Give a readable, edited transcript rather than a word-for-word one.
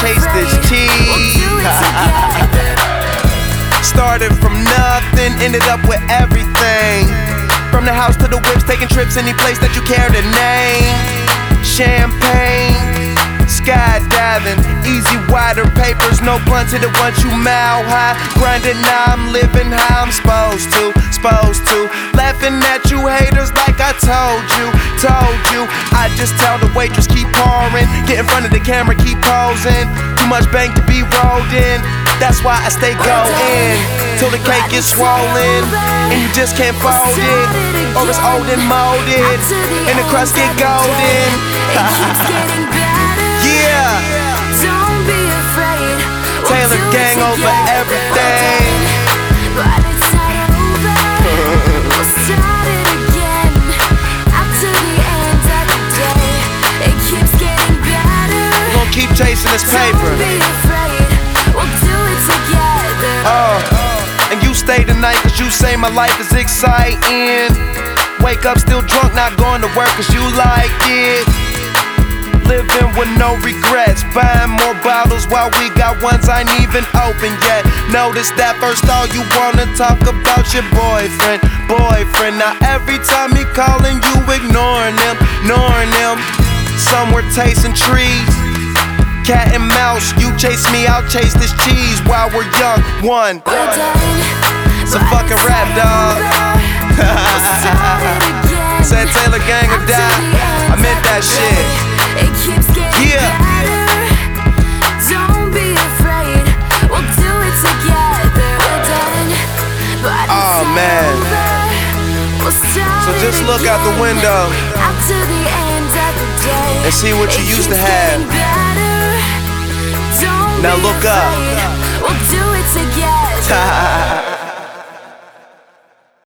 chase this cheese. Started from nothing, ended up with everything. From the house to the whips, taking trips any place that you care to name. Champagne, skydiving, easy wider papers, no blunt to the ones you mile high. Grinding now, I'm living how I'm supposed to. Laughing at you haters like I told you. I just tell the waitress keep pouring, get in front of the camera, keep posing. Too much bank to be rolled in, that's why I stay going till the cake gets swollen and you just can't fold it, or it's old and molded and the crust get golden. Yeah, don't be afraid. Taylor gang over everything. But it's not over. We'll start it again. After the end of the day, it keeps getting better. We're gonna keep chasing this paper. Don't be afraid. We'll do it together. And you stay tonight cause you say my life is exciting. Wake up still drunk, not going to work cause you like it. Living with no regrets, buying more bottles while we got ones I ain't even open yet. Notice that first all you wanna talk about your boyfriend. Now every time he calling you ignoring him. Somewhere tasting trees, cat and mouse. You chase me, I'll chase this cheese while we're young. It's a fucking rap, dog. Said Taylor gang or die, I meant that shit. It keeps getting better. Don't be afraid. We'll do it together. We're done, but it's man. over. We'll start So just it look out the again. window After the end of the day, and see what you it used to keeps have. getting better. Don't Now be look up. afraid. We'll do it together.